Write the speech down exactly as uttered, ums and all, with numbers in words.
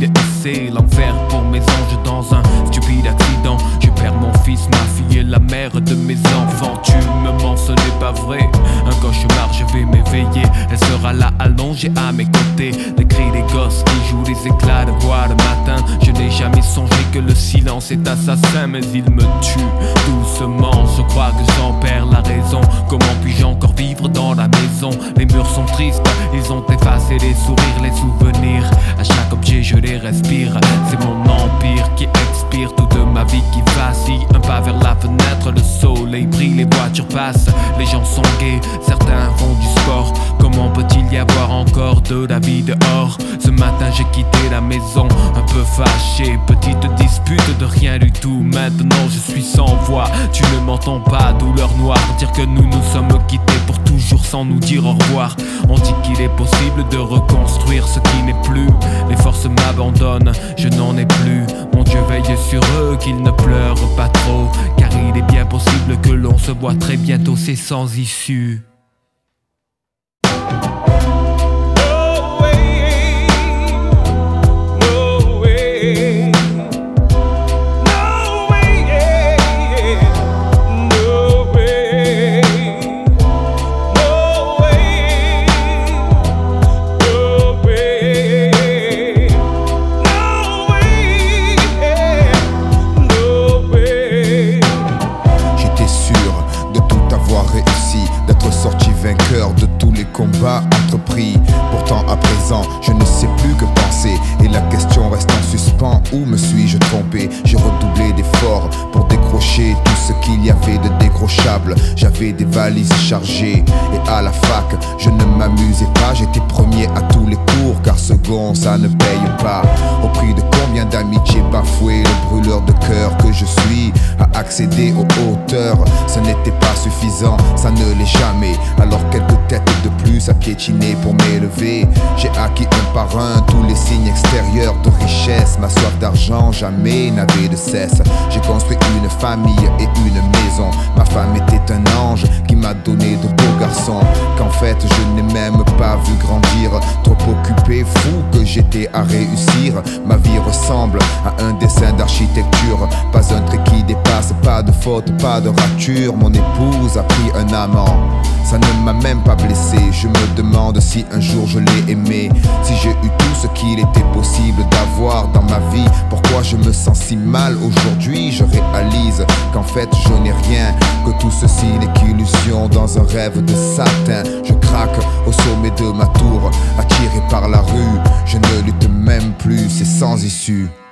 vide et c'est l'enfer pour mes anges. Dans un stupide accident, je perds mon fils, ma fille et la mère de mes enfants. Tu me mens, ce n'est pas vrai. Un cauchemar, je vais m'éveiller. Elle sera là allongée à mes côtés. Les cris des gosses qui jouent les éclats de voix le matin. Je n'ai jamais songé que le silence est assassin, mais il me tue doucement. Je crois que j'en perds la raison. Comment puis-je encore vivre dans la maison? Les murs sont tristes, ils ont effacé les sourires, les souvenirs. À chaque objet je les respire. C'est mon empire qui expire, toute ma vie qui vacille. Un pas vers la fenêtre, le soleil brille, les voitures passent. Les gens sont gais, certains font du sport. Comment peut-il y avoir encore de la vie dehors? Ce matin j'ai quitté la maison, un peu fâché. Petite dispute de rien du tout, maintenant je suis sans voix. Tu ne m'entends pas, douleur noire. Dire que nous nous sommes quittés pour toujours sans nous dire au revoir. On dit qu'il est possible de reconstruire ce qui n'est plus. Les forces m'abandonnent, je n'en ai plus. Mon Dieu veille sur eux, qu'ils ne pleurent pas trop, car il est bien possible que l'on se voit très bientôt, c'est sans issue. Vainqueur de tous les combats entrepris. Pourtant à présent je ne sais plus que penser, et la question reste en suspens. Où me suis-je trompé? J'ai redoublé d'efforts pour décrocher tout ce qu'il y avait de décrochable. J'avais des valises chargées, et à la fac je ne m'amusais pas. J'étais premier à tous les cours, car second ça ne paye pas. Au prix de combien d'amitiés bafouées, le brûleur de cœur que je suis a accédé aux hauteurs. Ce n'était pas suffisant, ça ne l'est jamais. Alors quelques têtes de plus à piétiner pour m'élever. J'ai acquis un par un tous les signes extérieurs de richesse. Ma soif d'argent jamais n'avait de cesse. J'ai construit une famille et une maison. Ma femme était un ange qui m'a donné de beaux garçons, qu'en fait je n'ai même pas vu grandir. Trop occupé, fou que j'étais à réussir. Ma vie ressemble à un dessin d'architecture. Pas un trait qui dépasse, pas de faute, pas de rature. Mon épouse a pris un amant, ça ne m'a même pas blessé. Je me demande si un jour je l'ai aimé, si j'ai eu tout ce qu'il était possible d'avoir dans ma vie. Pourquoi je me sens si mal aujourd'hui? Je réalise qu'en fait je n'ai rien, que tout ceci n'est qu'illusion dans un rêve de satin. Je craque au sommet de ma tour, attiré par la rue. Je ne lutte même plus, c'est sans issue.